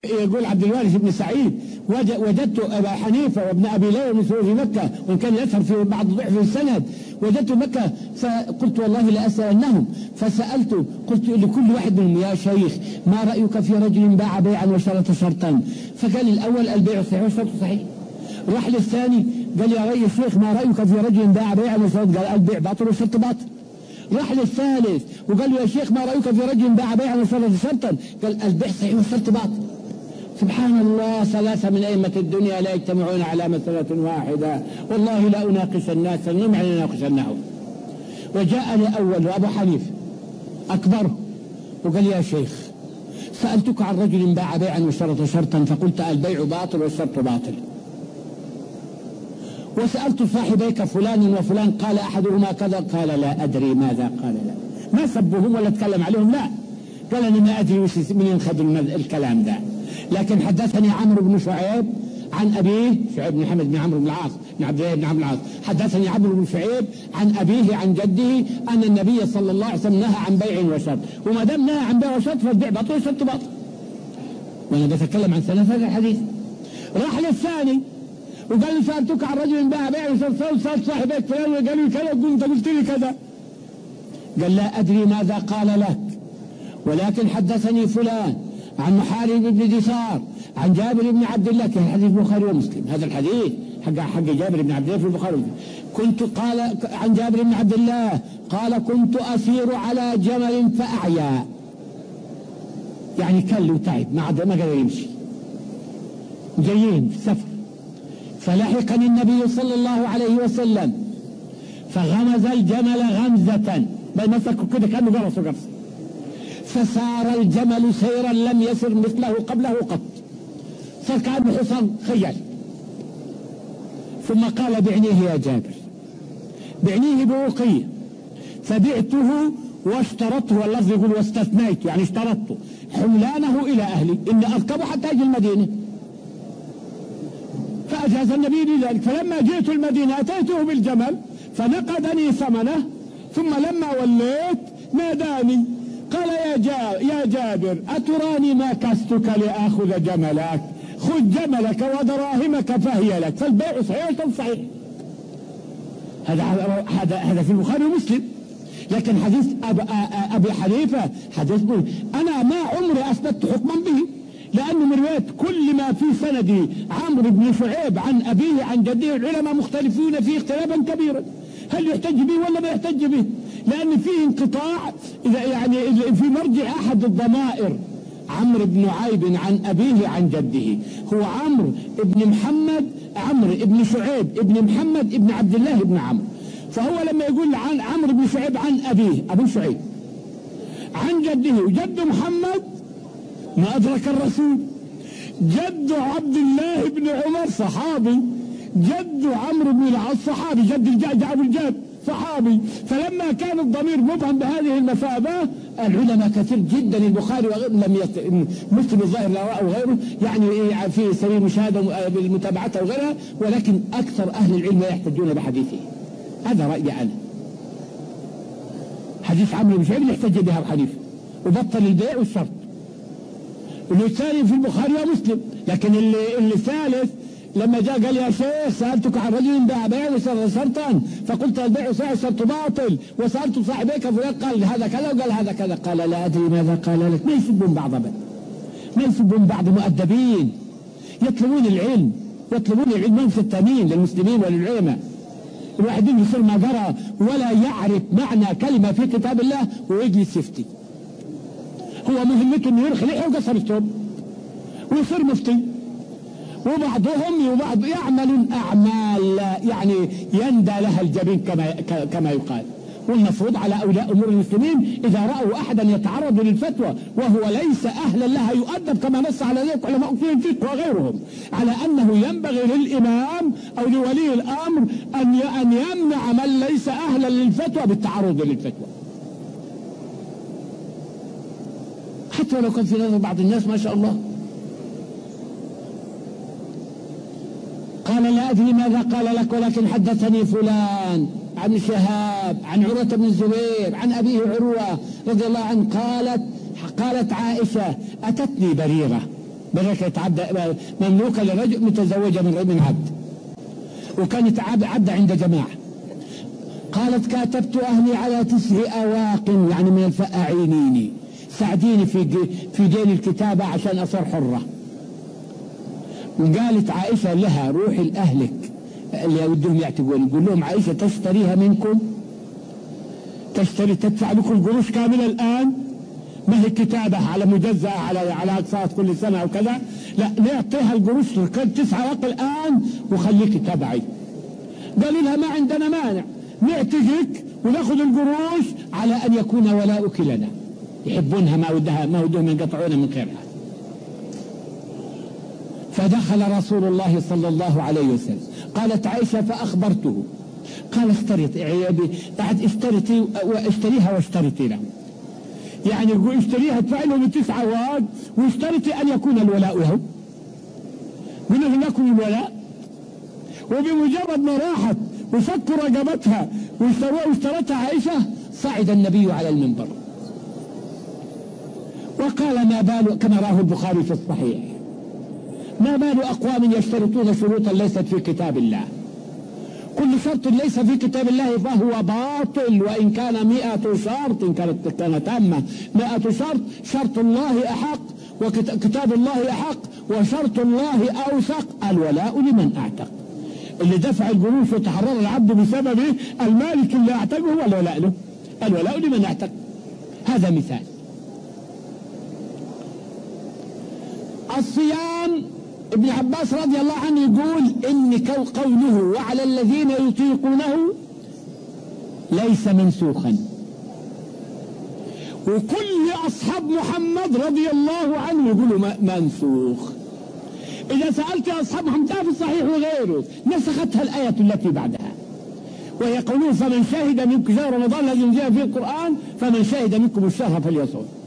يقول عبد الوارث بن سعيد وجدت أبا حنيفة وابن أبي ليلى مثله في مكة، وإن كان يظهر في بعض ضعف السند، وجدت مكة فقلت والله لأسألنهم، فسألت قلت لكل واحد منهم يا شيخ ما رأيك في رجل باع بيعا وشرط شرطا؟ فقال الأول البيع صحيح والشرط صحيح. راح للثاني قال يا رأي الشيخ ما رأيك في رجل باع بيعا وشرط؟ قال البيع باطل والشرط باطل. راح للثالث وقال له يا شيخ ما رأيك في رجل باع بيعا وشرط شرطا؟ قال البيع صحيح والشرط باطل. سبحان الله، ثلاثة من أئمة الدنيا لا يجتمعون على مسألة واحدة، والله لا أناقش الناس فإنهم على يناقشنهم. وجاء لأول أبو حنيفة أكبره وقال يا شيخ سألتك عن رجل باع بيعا وشرط شرطا فقلت البيع باطل والشرط باطل، وسألت صاحبيك فلان وفلان قال أحدهما كذا قال لا أدري ماذا قال. لا ما سبهم ولا اتكلم عليهم، لا قال أنا ما أدري من ينخذ الكلام ده. لكن حدثني عمرو بن شعيب عن أبيه، شعيب بن محمد بن عمرو بن العاص بن عبد الله بن عمرو بن العاص، حدثني عمرو بن شعيب عن أبيه عن جده أن النبي صلى الله عليه وسلم نهى عن بيع وشرط، وما دام نهى عن بيع وشرط فالبيع باطل والشرط باطل. وأنا بتكلم عن سنة هذا الحديث. راح للثاني وقال لي سألتك عن رجل باع بيع وشرط، سألت صاحبك فلان وقال لي كذا وأنت قلت لي كذا. قال لا أدري ماذا قال لك، ولكن حدثني فلان عن محارب بن دثار عن جابر بن عبد الله، كان حديث البخاري ومسلم، هذا الحديث حق جابر بن عبد الله في البخاري ومسلم. كنت قال عن جابر بن عبد الله قال كنت أسير على جمل فأعيا، يعني كل وتعب ما قدر يمشي، جايين في السفر، فلحقني النبي صلى الله عليه وسلم فغمز الجمل غمزة مسكوا كده كأنه قرصوا قرص، فسار الجمل سيرا لم يسر مثله قبله قط، صار كأنه حصان خيال. ثم قال بعنيه يا جابر، بعنيه بوقية، فبعته واشترطه، واللفظ يقول واستثنيت يعني اشترطته حملانه إلى أهلي إن أركبه حتى أجي المدينة، فأجاز النبي لذلك. فلما جئت المدينة أتيته بالجمل فنقدني ثمنه، ثم لما وليت ناداني قال يا جابر أتراني ما كستك لآخذ جملك؟ خذ جملك ودراهمك فهي لك، فالبيع صحيح والشرط صحيح. هذا في البخاري ومسلم. لكن حديث أبي حنيفة حديث أنا ما عمري أثبت حكما به، لأنه من رواية كل ما في سندي عمرو بن شعيب عن أبيه عن جده العلماء مختلفون فيه اختلافا كبيرا، هل يحتج به ولا ما يحتج به؟ لأن فيه انقطاع، يعني في مرجع أحد الضمائر عمرو بن عيب عن أبيه عن جده هو عمرو بن محمد، عمرو بن شعيب بن محمد بن عبد الله بن عمرو، فهو لما يقول عن عمرو بن شعيب عن أبيه أبو شعيب عن جده وجد محمد ما أدرك الرسول، جد عبد الله بن عمر صحابي، جد عمرو بن العاص صحابي، جد الجعد أبو الجاد صحابي، فلما كان الضمير مبهم بهذه المثابة العلماء كثير جدا البخاري وغيره لم مسلم الظاهر لا وغيره يعني في سبيل المشاهدة بالمتابعة وغيرها، ولكن أكثر أهل العلم يحتجون بحديثه. هذا رأيي أنا. حديث عمرو بن شعيب يحتج بها أبو حنيفة وبطل البيع والشرط، اللي الثاني في البخاري ومسلم. لكن اللي الثالث لما جاء قال يا شيخ سألتك عن رجل باع بيع وشرط شرطا فقلت البيع صحيح والشرط باطل، وسألت صاحبيك فلان قال هذا كذا وقال هذا كذا، قال لا أدري ماذا قال لك. ما يسبون بعض أبدا، ما يسبون بعض، مؤدبين يطلبون العلم من فتانين للمسلمين وللعلماء. الواحد يصير ما قرأ ولا يعرف معنى كلمة في كتاب الله ويجلس يفتي، هو مهمته انه يرخي لحيه وقصر الثوب ويصير مفتي. وبعضهم يعمل أعمال يعني يندى لها الجبين كما يقال. والمفروض على أولياء أمور المسلمين إذا رأوا أحدا يتعرض للفتوى وهو ليس أهلا لها يؤدب كما نص على ذلك علماء أصول الفقه وغيرهم، على أنه ينبغي للإمام أو لولي الأمر أن يمنع من ليس أهلا للفتوى بالتعرض للفتوى، حتى لو كان في نظر بعض الناس ما شاء الله. قال لا أدري ماذا قال لك ولكن حدثني فلان عن شهاب عن عروة بن الزبير عن أبيه عروة رضي الله عنه قالت عائشة أتتني بريرة بدك يتعدى مملوكة لرجل متزوجة من عبد، وكانت عبد عند جماعة. قالت كاتبت أهلي على 9 أواق يعني من الفأعينيني، ساعديني في دين الكتابة عشان أصير حرة. وقالت عائشة لها روحي لأهلك اللي ودهم يعتقون، يقول لهم عائشة تشتريها منكم، تدفع لكم قروش كاملة الآن، ما هي كتابة على مجزأة على أقساط كل سنة أو كذا، لا نعطيها القروش 9 أواق الآن وخليك تبعي. قالوا لها ما عندنا مانع، نعتقك وناخذ القروش على أن يكون ولاؤك لنا. يحبونها ما ودهم ينقطعون من خيرها. فدخل رسول الله صلى الله عليه وسلم. قالت عائشة فأخبرته، قال اشتريها واشترتي له، يعني اشتريها ادفع لهم 9 أواق واشترتي أن يكون الولاء له. قلنا لكم الولاء. وبمجرد ما راحت وفكوا رقبتها واشترتها عائشة، صعد النبي على المنبر وقال ما بال، كما راه البخاري في الصحيح، ما بال أقوام يشترطون شروطا ليست في كتاب الله، كل شرط ليس في كتاب الله فهو باطل، وإن كان 100 شرط، إن كانت تامة 100 شرط، شرط الله أحق وكتاب الله أحق وشرط الله أوثق، الولاء لمن أعتق. اللي دفع القروش وتحرر العبد بسببه، المالك اللي أعتقه هو الولاء له، الولاء لمن أعتق. هذا مثال. الصيام ابن عباس رضي الله عنه يقول إن قوله وعلى الذين يطيقونه ليس منسوخا، وكل أصحاب محمد رضي الله عنه يقولوا منسوخ. إذا سألت أصحاب محمد في الصحيح وغيره نسختها الآية التي بعدها، وهي قوله فمن شهد منكم شهر رمضان الذي أنزل فيه القرآن فمن شهد منكم الشهر فليصوم.